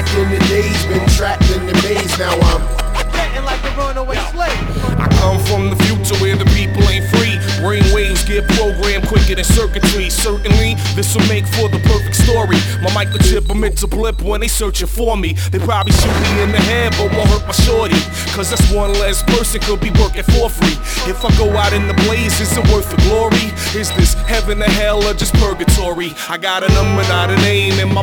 back in the days, been trapped in the maze. Now I'm getting like a runaway slave. I come from the future where the people ain't free. Brain waves get programmed quicker than circuitry. Certainly, this will make for the perfect story. My microchip emit to blip when they searching for me. They probably shoot me in the head, but won't hurt my shorty. Cause that's one less person could be working for free. If I go out in the blaze, is it worth the glory? Is this heaven or hell or just purgatory? I got a number, not a name, and my